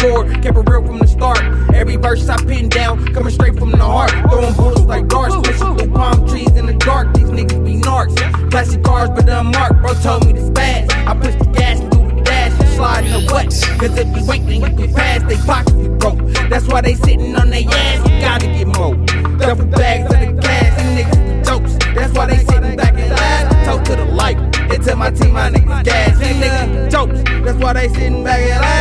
hardcore, kept it real from the start. Every verse I pin down, coming straight from the heart. Throwing bullets like darts, pushing through palm trees in the dark. These niggas be narcs. Plastic cars but unmarked, bro told me to spaz. I push the gas and do the dash and slide in the what? Cause if you wait then you can pass, they pockets be broke. That's why they sitting on their ass, you gotta get more. Duffel bags of the gas, these niggas be jokes. That's why they sitting back and laugh. Talk to the light, and tell my team my niggas gas. These niggas be jokes. That's why they sitting back and laugh.